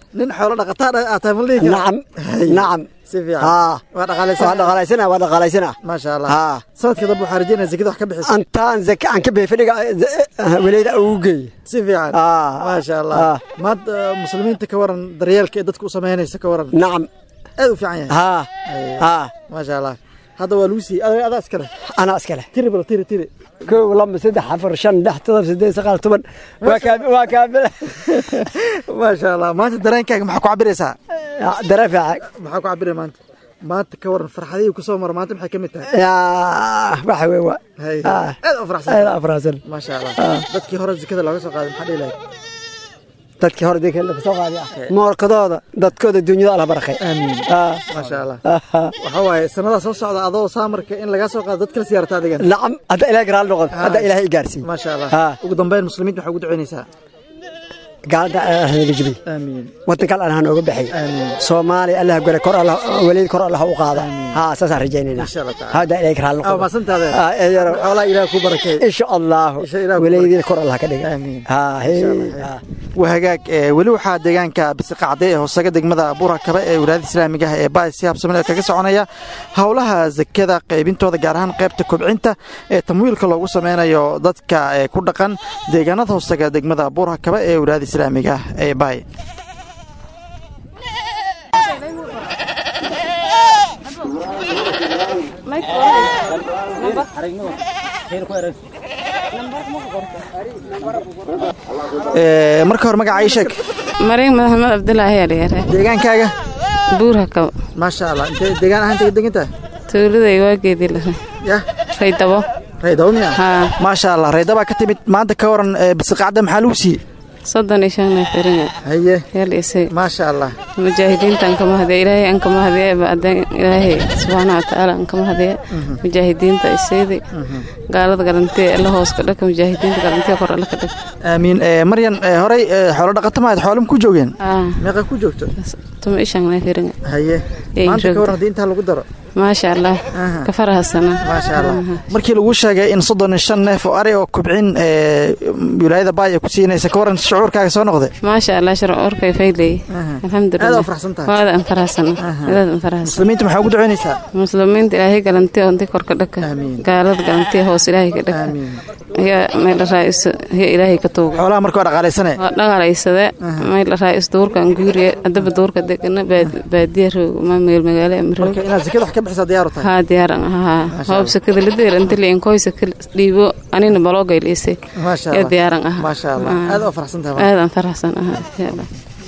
nin xoolo dhaqataa ataa malii nacam nacam si fiican haa waa dhaqaalaysana waa dhaqaalaysana waa dhaqaalaysana ma sha Allah haa sanadka dab waxaa rajaynaa zakada wax ka bixiso antaan zaka aan ka beefadhiga waleeda ugu geey si fiican haa ma sha Allah maad muslimiinta ka waran daryeelka ee dadku u sameynaysa ka waran nacam aad u fiican yahay haa haa ma sha Allah هذا هو لوسي أنا أسكله أنا أسكله تيري بلا تيري تيري كو لما سدح حفر شن دح تضرب سدين سقال طبعا وكاب وكاب ما شاء الله ما أنت درين كاك محكو عبري ساعة درافع محكو عبري ما أنت ما أنت كورن فرحة دي وكسو مر ما أنت محكمتها يا بحوي هاي هذا أفرح سن هذا أفرح سن ما شاء الله بدك هرز كذا لو سو قادم حد إليك dadkii hore deekan la soo qaaday moorkadooda dadkooda dunyada Allah barakay amiin ah ma sha Allah waxa way sanada soo socda adoo saamarka in laga soo qaado dadka siyaarta adiga nacam hada ilaahay garaal noqon hada ilaahay gaarsiin ma sha Allah ugu dambeyn muslimiinta waxa ugu duceynaysaa gaalada ahna jibi amiin wadanka Allah nooga baxay amiin Soomaali Allah gare kor Allah waliid kor Allah u qaada ha saas rajaynayna insha Allah hada ilaahay garaal noqon ma santaade ah yaro xoolo ilaahay ku barakay insha Allah waliid kor Allah ka dhigay amiin ha وهجاك ولو حد جان كبسق عديه وسجد جمدا بورا كبا ولاد الإسلام جاه باي سياب سمنة كجس عنايا هؤلاء زكذا قيبين تودا جارهان قيبت كبعنتا تمويل كلا وسمينا يا ضد ككل قن دجانات وسجد جمدا بورا كبا ولاد الإسلام جاه باي marka hore magaca Aishak Mariin Maxamed Abdullaahi Yareere deegaankaaga buura ka ma sha Allah intee deegaan ahaan deegaantaa tuulada waa geedi la ya Raydabo Raydabo miya ha ma sha Allah Raydabo ka timid maanta ka waran bisqaacda maxaa lagu sii صدّني شان فرنا هيه يلا يسي ما شاء الله مجاهدين تنكم هذا إلهي أنكم هذا بعدين إلهي سبحانه وتعالى أنكم هذا مجاهدين تأسيدي قالت قرنتي الله هوس كلك مجاهدين قرنتي قرر لك كلك آمين مريم هراي حول دقت ما حولهم كوجوجين آه ماذا كوجوجت تم إيش عنا فرنا هيه ما أنت كورن دين تهلو قدرة ما شاء الله كفرها السنة ما شاء الله مركي لو شاقة إن صدّن الشن فأري وكبعين ولاية باية كسينة سكورن شعور كاك سو نقضي ما شاء الله شعور كيفي لي الحمد لله هذا أفرح سنتها هذا أنفرح سنة هذا أنفرح سنة مسلمين تمحوا قدوا عينيسا مسلمين إلهي قالنتي وانتي كورك لك آمين قالت قالنتي هو إلهي كلك آمين هي ميل الرئيس هي إلهي كتوب حولها مركو رقالي سنة رقالي سنة ميل الرئيس دور كان جوري أدب دور كده كنا بادير وما ميل مجال أمره مركو إنا زكيد حكي بحسا ديارته ها ديار ها هو بسكده اللي دير أنت اللي إنكوي سكل ليبو أنا نبلغ إليسي ما شاء الله ديار ما شاء الله هذا أفرح سنتها هذا أنفرح سنة يلا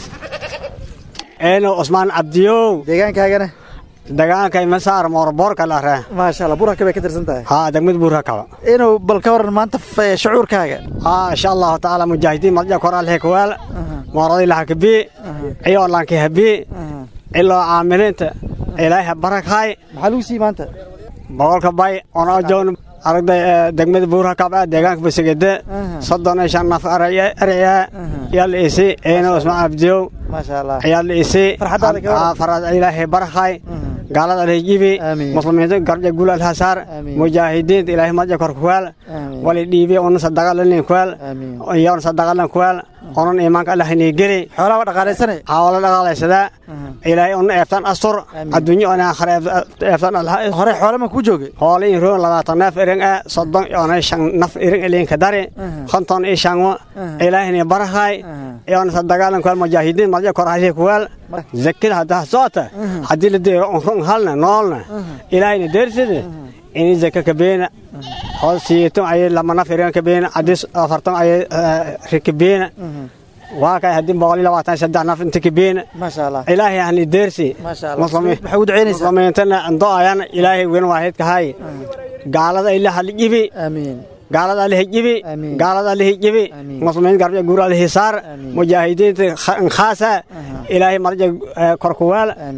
أنا عثمان عبديو ديجان كاجنا دجان كاي مسار موربور كلا راه ما شاء الله بورها كبا كدر سنتها ها دقمت بورها كبا إنه بالكور ما أنت في شعور كاجا ها إن شاء الله تعالى مجاهدين مرجع كورال هيك وال مرضي لها كبي عيال لان كهبي إلا عاملين إلهي برك هاي محلوسي ما أنت بقول كباي أنا جون أرد دقمت بورها كبا دجان بسجدة صدّنا شان نف أريا أريا يال إيسي أنا عثمان عبديو ما شاء الله يال إيسي فرحت هذا كمان فرحت إلهي برك هاي قالت عليه جيبي مسلمين قرج يقول الحسار مجاهدين إلهي ما جكر كوال ولديبي أن صدق لنا كوال يان صدق لنا كوال أن إيمانك الله نيجري حولا ودقالي سنة حولا ودقالي سنة إلهي أن أفتن أسطر الدنيا أنا آخر أفتن الله هراي حولا ما كوجوجي حولا يروح لما تناف إرن صدق أنا شان نف إرن إلين كداري خنطان إيشانو إلهي نبرهاي يان صدق لنا كوال مجاهدين ما جكر عليه كوال ذكر هذا صوته حدي لدي هالنا نالنا إلهي ندرسه إني ذكر كبينا هال سيتم أي لما نفرين كبينا عدس أفرتم أي ركبينا واقع هدين بقولي لو أتى شدّ نف أنت كبينا ما شاء الله إلهي يعني درسي ما شاء الله مسلمين بحود عيني مسلمين تنا عندها يعني إلهي وين واحد كهاي قال هذا إله حليجي آمين قال هذا له جيبي قال هذا له جيبي مسلمين قرب يقول عليه صار مجاهدين خاصة إلهي مرجع كركوال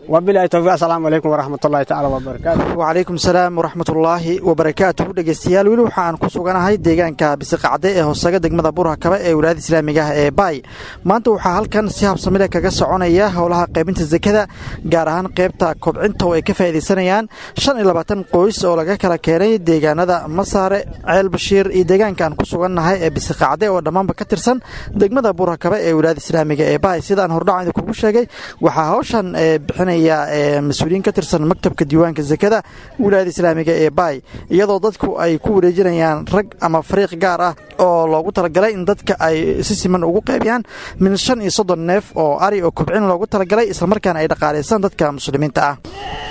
wabillahi tawfiiq assalaamu calaykum waraxmatullaahi tacaala wabarakaatu wacalaykum salaam waraxmatullaahi wabarakaatu dhegeystayaal weli waxaan ku suganahay deegaanka bisiqacde ee hoosaga degmada burhakaba ee wilaayada islaamiga ah ee baay maanta waxaa halkan si habsamile kaga soconaya howlaha qaybinta zakada gaar ahaan qaybta kobcinta oo ay ka faa'iidaysanayaan shan iyo labaatan qoys oo laga kala keenay deegaanada masaare ceel bashiir iyo deegaanka aan ku sugannahay ee bisiqacde oo dhammaanba ka tirsan degmada burhakaba ee wilaayada islaamiga ee baay sidaan hordhacan idinkugu sheegay waxaa hawshan bixinaya mas-uuliyiin ka tirsan maktabka diiwaanka zakada wilaayada islaamiga ee baay iyadoo dadku ay ku wareejinayaan rag ama fariiq gaar ah oo loogu talagalay in dadka ay si siman ugu qaybiyaan min shan iyo soddon neef oo ari oo kobcin loogu talagalay islamarkaana ay dhaqaalaysaan dadka muslimiinta ah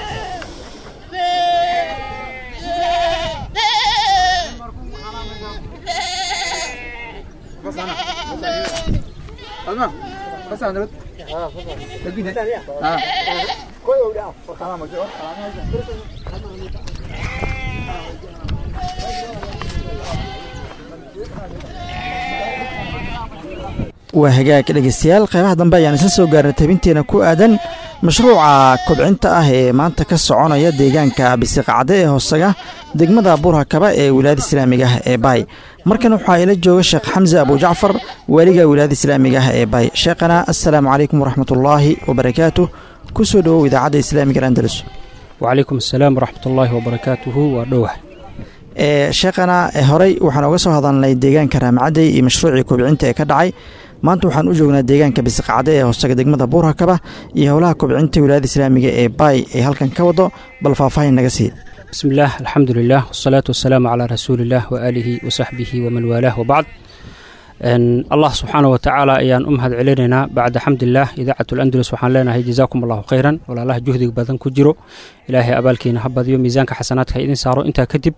waa hagaag dhegeystayaal qaybaha dambe ayaan isla soo gaarnay tabinteena ku aadan mashruuca kobcinta ah ee maanta ka soconaya deegaanka bisiqacde ee hoosaga degmada burhakaba ee wilaayada islaamiga ah ee baay markan waxaa ila jooga sheekh xamse abujacfar waaliga wilaayada islaamiga ah ee baay sheekhana assalaamu calaykum waraxmatullaahi wabarakaatuh ku soo dhowow idaacadda islaamiga andalus wacalaykum assalaam waraxmatullaahi wabarakaatuhu waa dhowah sheekhana horey waxaan oga soo hadalnay deegaanka raamacadey iyo mashruucii kobcinta ee ka dhacay maanta waxaan u joognaa deegaanka bisiqacde ee hoosaga degmada burhakaba iyo howlaha kobcinta wilaayada islaamiga ee baay ee halkan ka wado bal faahfaahin naga sii bismillaah alxamdulilah wasalaatu wasalaamu calaa rasuulillaah waaalihi wasaxbihi waman waalaah wabacd allah subxaana wa tacaala ayaan u mahad celinaynaa bacda xamdillaah idaacatul-andalus waxaan leenahay jazaakum allahu khayran walaalaha juhdiga badan ku jiro ilaahay abaalkiina ha badiyo miisaanka xasanaadka ha idin saaro intaa kadib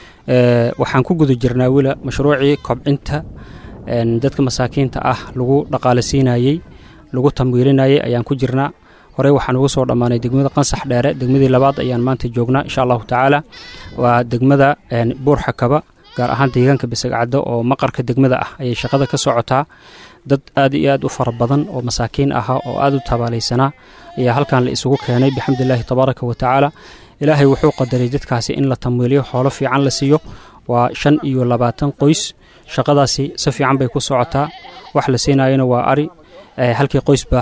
waxaan ku guda jirnaa wila mashruucii kobcinta dadka masaakiinta ah lagu dhaqaalasiinayey lagu tamwiilinayey ayaan ku jirnaa horey waxaan uga soo dhammaanay degmada qansax dheere degmadii labaad ayaan maanta joognaa insha allahu tacaala waa degmada buurxakaba gaar ahaan deegaanka bisiqacdo oo maqarka degmada ah ayay shaqada ka socotaa dad aad iyo aad u fara badan oo masaakiin ahaa oo aad u tabaalaysanaa ayaa halkan la isugu keenay bixamdillaahi tabaaraka wa tacaala ilaahay wuxuu qadaray dadkaasi in la tamwiiliyo xoolo fiican la siiyo waa shan iyo labaatan qoys shaqadaasi si fiican bay ku socotaa wax la siinayona waa ari halkii qoysba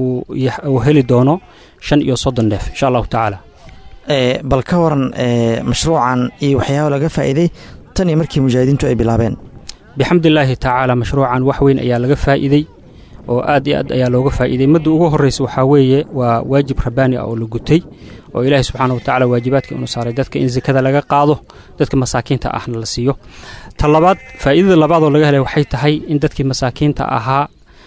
uu heli doono shan iyo soddon neef insha allahu tacaala bal ka waran mashruucan iyo waxyaaba laga faa'iiday tan iyo markii mujaahidiintu ay bilaabeen bixamdillaahi tacaala mashruucan wax weyn ayaa laga faa'iiday oo aad iyo aad ayaa looga faa'iiday madda ugu horreysa waxaa weeye waa waajib rabbaani ah oo la gutay oo ilaahay subxaana wa tacala waajibaadka inuu saaray dadka in sakada laga qaado dadka masaakiinta ahna la siiyo ta labaad faa'iidada labaadoo laga helay waxay tahay in dadkii masaakiinta ahaa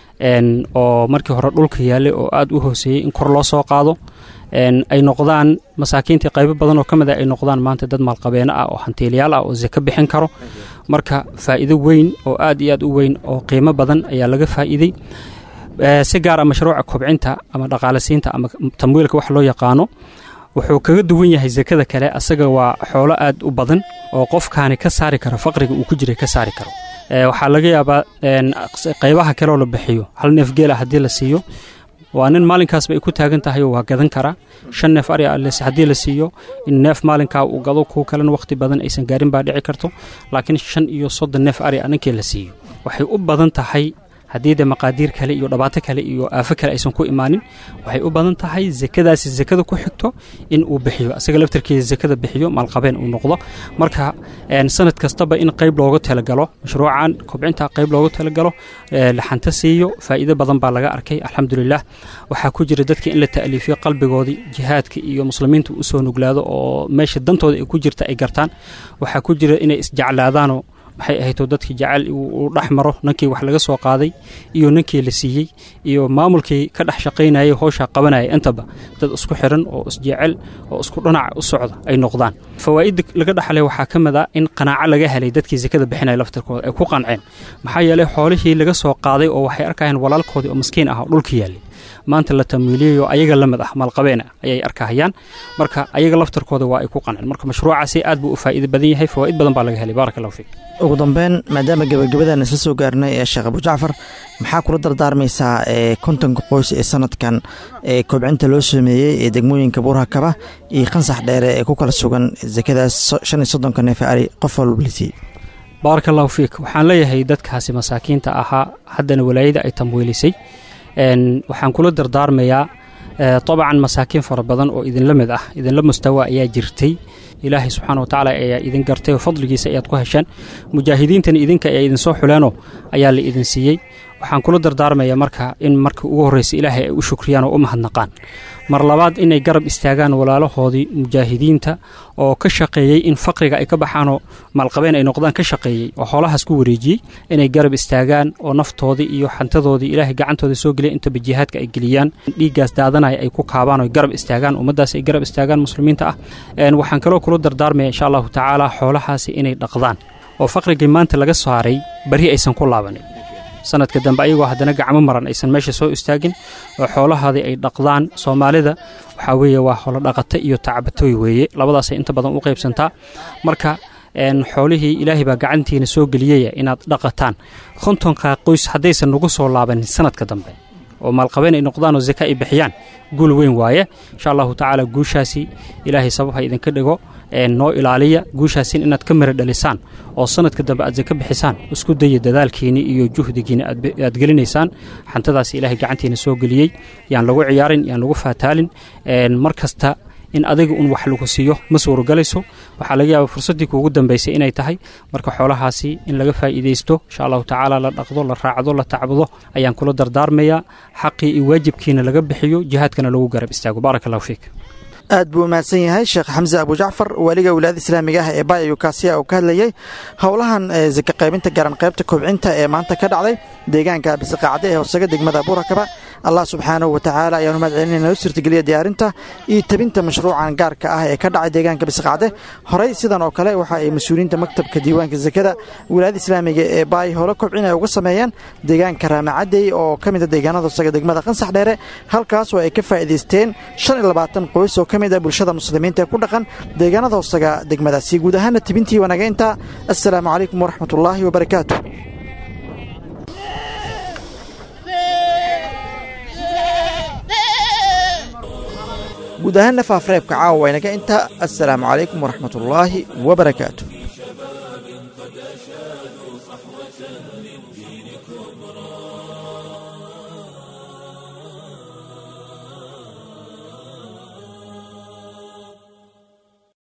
oo markii hore dhulka yaallay oo aad u hooseeyey in kor loo soo qaado ay noqdaan masaakiintii qaybo badan oo ka mid a ay noqdaan maanta dad maalqabeeno ah oo hantiiliyaal ah oo sako bixin karo marka faa'iido weyn oo aad iyo aad u weyn oo qiimo badan ayaa laga faa'iiday si gaara mashruuca kobcinta ama dhaqaalasiinta ama tamwiilka wax loo yaqaano wuxuu kaga duwan yahay sakada kale asaga waa xoolo aad u badan oo qofkaani ka saari karo faqriga uu ku jiray ka saari karo waxaa laga yaabaa qaybaha kaleoo la bixiyo hal neef geela haddii la siiyo waa nin maalinkaasba ay ku taagan tahay oo waa gadan karaa shan neef ari haddii la siiyo in neef maalinkaa uu gado kuwa kalena wakhti badan aysan gaarin baa dhici karto laakiin shan iyo soddon neef ari ninkii la siiyo waxay u badan tahay haddii de maqaadiir kale iyo dhibaato kale iyo aafo kale aysan ku imaanin waxay u badan tahay sakadaasi sakada ku xigto in uu bixiyo asaga laftarkiisa sakada bixiyo maalqabeen uu noqdo marka sanad kastaba in qayb looga talagalo mashruucan kobcinta qayb looga talagalo laxanta siiyo faa'iido badan baa laga arkay alxamdulilah waxaa ku jira dadka in la ta'liifiyo qalbigoodii jihaadka iyo muslimiinta u soo nuglaado oo meesha dantooda ay ku jirta ay gartaan waxaa ku jira inay isjeclaadaanoo waxay ahayto dadkii jacayl uu dhex maro ninkii wax laga soo qaaday iyo ninkii la siiyey iyo maamulkii ka dhex shaqaynayay howshaa qabanayay intaba dad isku xiran oo isjecel oo isku dhinac u socda ay noqdaan fawaa'idda laga dhaxlay waxaa ka mid ah in qanaaco laga helay dadkii sakada bixinaya laftarkooda ay ku qanceen maxaa yeelay xoolihii laga soo qaaday oo waxay arkayeen walaalkoodii oo maskiin ah oo dhulka yaallay maanta la tamwiiliyayo ayaga la mid ah maalqabeena ayay arkahayaan marka ayaga laftarkooda waa ay ku qanceen marka mashruucaasi aad buu u faa'iido badan yahay fawaa'id badan baa laga helay barakallahu fiik ugu dambeyn maadaama gabagabadan isla soo gaarnay ee sheekh Abu Jacfar maxaa kula dardaarmaysaa ee kontonka qoys ee sanadkan ee kobcinta loo sameeyay ee degmooyinka Buurhakaba iyo Qansax Dheere ee ku kala sugan zakadaas shan iyo soddon neef ari qof walba lisii barakallahu fiik waxaan leeyahay dadkaasi masaakiinta ahaa haddana walaayada ay tamwiilisay een waxaan kula dardaarmayaa طبعا masaakiin fara badan oo idin la mid ah idin la mustawa ayaa jirtay ilaahay subxaanahu wa tacaala ayaa idin gartay oo fadligiisa ayaad ku heshaan mujaahidiintana idinka ayaa idin soo xuleeno ayaa la idin siiyey waxaan kula dardaarmayaa marka in marka ugu horreysa ilaahay ay u shukriyaan oo u mahadnaqaan mar labaad inay garab istaagaan walaalahoodii mujaahidiinta oo ka shaqeeyey in faqriga ay ka baxaanoo maalqabeen ay noqdaan ka shaqeeyey oo xoolahaas ku wareejiyey inay garab istaagaan oo naftoodii iyo xantadoodii ilaahay gacantooda soo geliya intaba jihaadka ay geliyaan dhiiggaas daadanaya ay ku kaabaan oo garab istaagaan ummaddaas ay garab istaagaan muslimiinta ah waxaan kaloo kula dardaarmaya insha allahu tacaala xoolahaasi inay dhaqdaan oo faqrigii maanta laga saaray bari aysan ku laabanin sanadka dambe ayagoo haddana gacmo maran aysan meesha soo istaagin oo xoolahaadii ay dhaqdaan soomaalida waxaa weeye waa xoolo dhaqata iyo tacbatooy weeye labadaasay inta badan u qaybsantaa marka xoolihii ilaahay baa gacantiina soo geliyaya inaad dhaqataan kontonka qoys haddaysan nagu soo laabanin sanadka dambe oo maalqabeen ay noqdaan oo zaka ay bixiyaan guul weyn waaye insha allahu tacaala guushaasi ilaahay sabab ha idinka dhigo noo ilaaliya guushaasin inaad ka mira dhalisaan oo sanadka dambe aad zaka bixisaan isku daya dadaalkiini iyo juhdigiina aad gelinaysaan xantadaasi ilaahay gacantiina soo geliyey yaan lagu ciyaarin yaan lagu faataalin mar kasta in adiga un wax lagu siiyo ma suurogalayso waxaa laga yaabaa fursaddii kuugu dambaysay inay tahay marka xoolahaasi in laga faa'iidaysto insha allahu tacaala la dhaqdo la raacdo la tacbudo ayaan kula dardaarmayaa xaqii iyo waajibkiina laga bixiyo jihaadkana lagu garab istaago baaraka allahu fiik aad buu mahadsan yahay sheekh xamse abu jacfar waliga wilaayada islaamiga ah ee baay ayuu kaasiya uu ka hadlayay howlahan zaka qaybinta garan qaybta kobcinta ee maanta ka dhacday deegaanka bisiqaacade ee hoosaga degmada Buurhakaba allah subxaanahu wa tacaala ayaanu mahadcelinayna u suurtageliya diyaarinta iyo tabinta mashruucan gaarka ah ee ka dhacay deegaanka bisiqaacade horey sidan oo kale waxa ay mas-uuliyiinta maktabka diiwaanka zakada wilaayada islaamiga ee baay howlo kobcin ay uga sameeyeen deegaanka raamacadey oo ka mid ah deegaanada hoosaga degmada Qansax Dheere halkaas oo ay ka faa'iidaysteen shan iyo labaatan qoys oo ka mid ah bulshada muslimiinta ee ku dhaqan deegaanada hoosaga degmadaasi guud ahaan tabintii wanaagaynta assalaamu calaykum waraxmatullaahi wabarakaatuh guud ahaan nafaafreebka caawa inaga inta assalaamu calaykum waraxmatullaahi wabarakaatuh